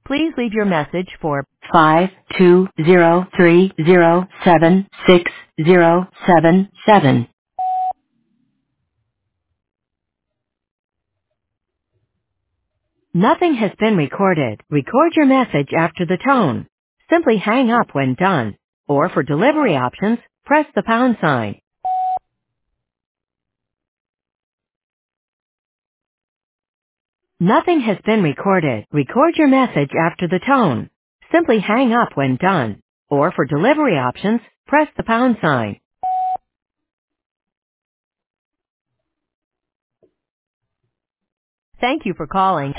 Please leave your message for 52030760077. Nothing has been recorded. Record your message after the tone. Simply hang up when done. Or for delivery options, press the pound sign. Nothing has been recorded. Record your message after the tone. Simply hang up when done. Or for delivery options, press the pound sign. Thank you for calling.